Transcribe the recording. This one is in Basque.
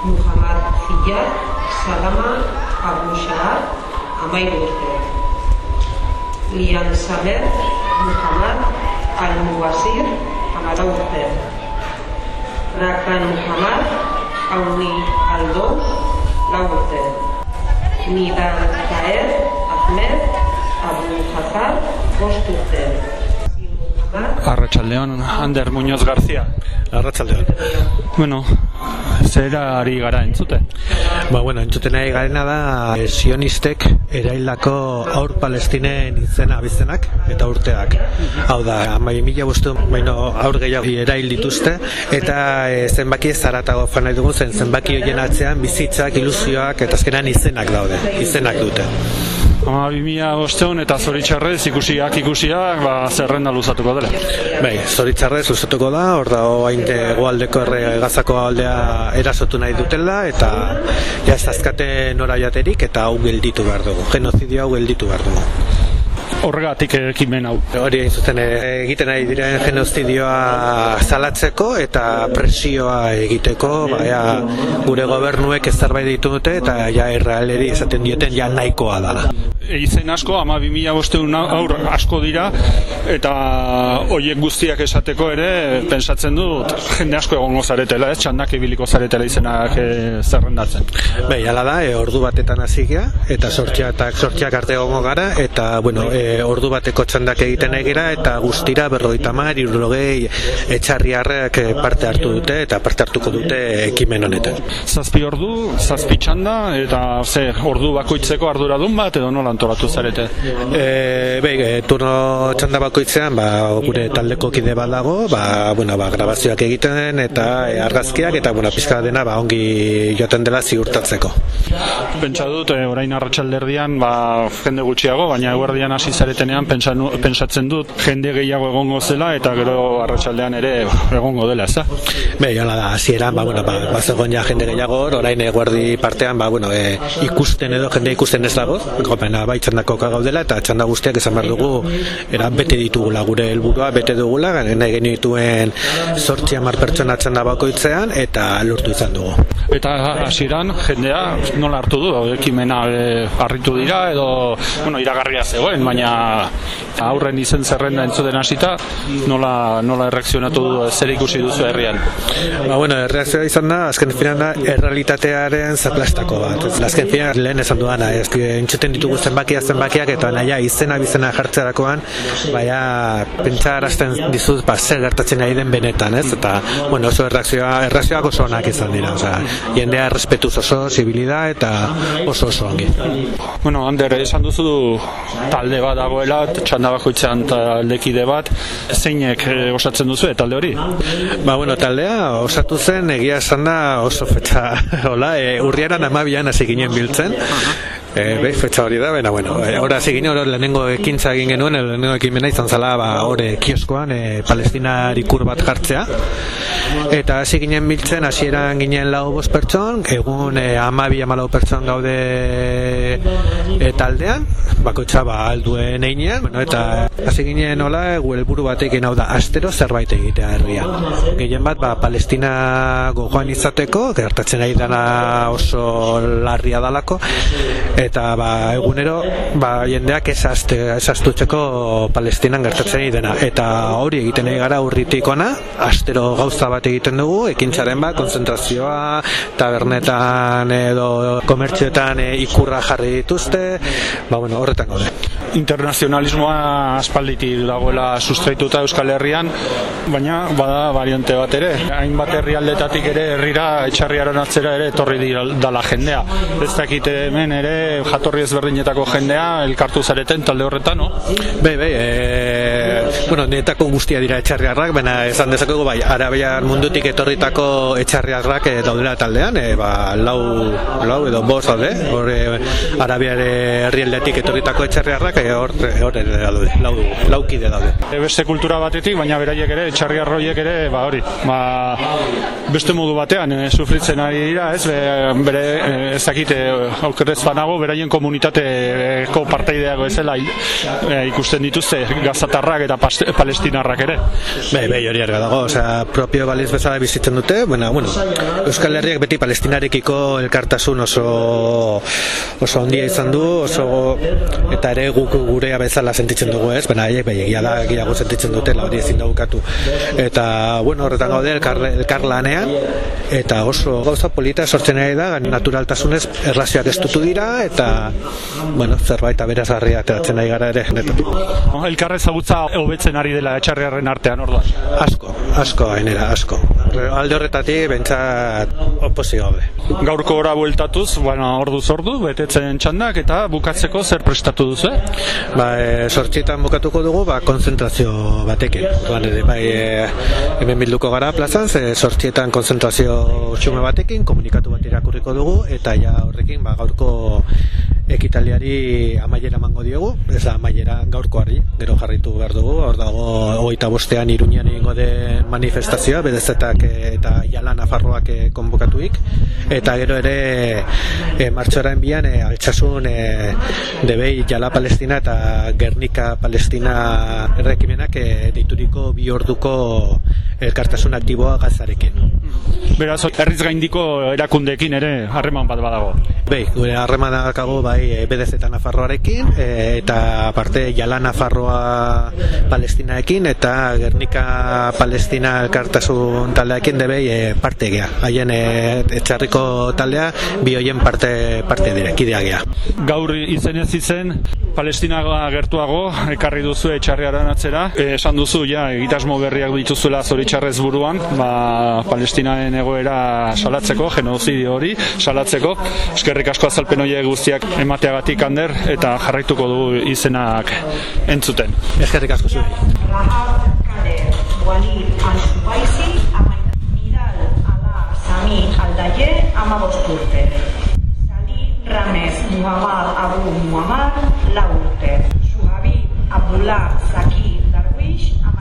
Muhammad Ziyad Salama Abu Shahar 13 urte. Lian Samer Muhammad Al-Muwasir 14 urte. Rakran Muhammad Auni Aldous 4 urte. Nidan Taher Ahmed Abu Hazar 5 urte. Arratsaldeon, Ander Muñoz García. Arratsaldeon. Bueno, zera ari gara entzute? Entzuten ari garena da sionistek eraildako haur palestinen izena abizenak eta urteak. Hau da, 1200 haur gehiago erail dituzte eta zenbaki ez zaratago fan nahi dugu zenbaki horien atzean bizitzak, ilusioak eta azkenan izenak daude, izenak dute. 2005 eta zoritxarrez ikusiak zerrenda luzatuko dela. Zoritxarrez luzatuko da, hor da hegoaldeko Gazako aldea erasotu nahi dutela eta ez azkate nora jaterik eta hau gelditu behar dugu, genozidio hau gelditu behar dugu. Horregatik ekimen hau. Hori zuzen egiten ari diren genozidioa salatzeko eta presioa egiteko, gure gobernuek ez zerbait ditu dute eta Israeleri esaten dioten nahikoa dela. Izen asko, 2005 haur asko dira eta horiek guztiak esateko ere pentsatzen dut jende asko egongo zaretela, txandak ibiliko zaretela izenak zerrendatzen. Hala da, ordu batetan hasigia eta sortxeak arte egongo gara eta ordu bateko txandak egiten egira eta guztira 50, 60 etxarriarrek parte hartu dute eta parte hartuko dute ekimen honetan. 7 ordu, 7 txanda eta ordu bakoitzeko arduradun bat edo nola antolatu zarete? Turno txanda bakoitzean gure taldeko kide bat dago, grabazioak egiten eta argazkiak eta pizka dena ongi joaten dela ziurtatzeko. Pentsa dut, orain arratsalderdian jende gutxiago, baina eguerdian hasi zaretenean pentsatzen dut jende gehiago egongo zela eta gero arratsaldean ere egongo dela, ez da? Hala da, hasieran bazegoen jende gehiago, orain eguerdi partean ikusten edo jende ikusten ez dago, bai txandako gaudela eta txanda guztiak esan behar dugu bete ditugula gure helburua, bete dugula, nahi genituen 8-10 pertsona txanda bakoitzean eta lortu izan dugu. Eta hasieran jendea nola hartu du, ekimena harritu dira edo iragarria zegoen, baina aurren izen zerrenda entzuten hasita nola erreakzionatu du, zer ikusi duzu herrian? Erreakzioa izan da, azken finean errealitatearen zaplastako bat. Azken finean lehen esan duana, entzuten ditugu zenbakiak eta naia izena bizena jartzerakoan, pentsarazten dizut zer gertatzen ari den benetan, ez? Eta, oso erreakzioak oso onak izan dira, jendea errespetuz oso, zibilida eta oso ongi. Ander, esan duzu talde bat dagoela, txanda bakoitzean taldekide bat, zeinek osatzen duzu talde hori? Taldea osatu zen, egia esan da oso fetxa, urriaran 12an hasi ginen biltzen, fetxa hori da, hori hasi ginen, lehenengo ekintza egin genuen, lehenengo ekimena izan zela kioskoan palestinari kur bat jartzea, eta hasi ginen biltzen, hasieran ginen 4-5 pertson, egun 12-14 pertson gaude taldean, bakoitza alduen einean, eta hasi ginen helburu batekin, hau da, astero zerbait egitea herria. Gehien bat, Palestina gogoan izateko, gertatzen ari dana oso larria dalako, eta egunero jendeak esaztutzeko Palestinan gertatzen ari dena. Eta hori egiten ari gara urritik ona, astero gauza bat egiten dugu, ekintzaren konzentrazioa, tabernetan edo komertzioetan ikurra jarri dituzte, horretan gaude. Internazionalismoa aspalditik dagoela sustraituta Euskal Herrian, baina bada variante bat ere. Hainbat herrialdetatik ere herrira etxarriaren atzera ere etorri dala jendea. Ez dakite hemen ere jatorri ezberdinetako jendea elkartu zareten talde horretan, no? Netako guztia dira etxarriarrak, baina esan dezakegu Arabiar mundutik etorritako etxarriarrak daudela taldean, 4 edo 5 daude, Arabiar herrialdetik etorritako etxarriarrak hor laukide daude. Beste kultura batetik, baina beraiek ere, etxarriarroiek ere, beste modu batean sufritzen ari dira, ez? Bere ezakite aukerrez banago, beraien komunitateko parteideago ezela ikusten dituzte gazatarrak eta palestinarrak ere. Bai, hori arga dago, propio baliz bezala bizitzen dute, Euskal Herriak beti palestinarekiko elkartasun oso handia izan du, eta ere guk gurea bezala sentitzen dugu ez, egia da, gehiago sentitzen dutela, hori ezin da bukatu. Eta, horretan gaude elkarlanean, eta oso gauza polita sortzen ari da, naturaltasunez erlazioak estutu dira, eta, zerbait aberasgarria ateratzen ari gara ere. Elkar ezagutza hobetzen ari dela Etxarriarren artean, orduan? Asko, gainera, asko. Alde horretatik, bentsat, opozio gaude. Gaurko ora bueltatuz, orduz ordu, betetzen txandak, eta bukatzeko zer prestatu duzu? 8 bukatuko dugu, konzentrazio batekin. Hemen bilduko gara plazan, 8 konzentrazio txume batekin, komunikatu bat irakurriko dugu, eta horrekin gaurko ekitaliari amaiera emango diogu, ez amaiera gaurkoari, gero jarritu behar dugu, hor dago 25ean Iruñean egingo den manifestazioa, BDZ-ak eta Jala Nafarroak konbokatuik, eta gero ere martxoaren bian Altsasun Debei Jala Palestina eta Gernika Palestina errekimenak deituriko 2 orduko elkartasun aktiboa Gazarekin. Beraz, herriz gaindiko erakundeekin ere harreman bat badago. Gure harremanak dago BDZ Nafarroarekin, eta aparte Jala Nafarroa Palestinaekin eta Gernika Palestina elkartasun taldeekin debei parte gea. Haien etxarriko taldea bi hoien parte kideak gea. Gaur izenez izen Palestina gertuago ekarri duzu Etxarriaren atzera. Esan duzu egitasmo berriak dituzuela zoritxarrez buruan, Palestinaen egoera salatzeko, genozidio hori salatzeko. Eskerrik asko azalpen horiek guztiak emateagatik, Ander, eta jarraituko dugu izenak entzuten. Eskerrik asko zuri. Rahab Kader Walid Al-Subaizi, Nidal Ala Sami Aldaye, 15 urte. Salih Ramez Muhammad Abu Muhammad, 4 urte. Suhabi Abdullah Zaki Darwish,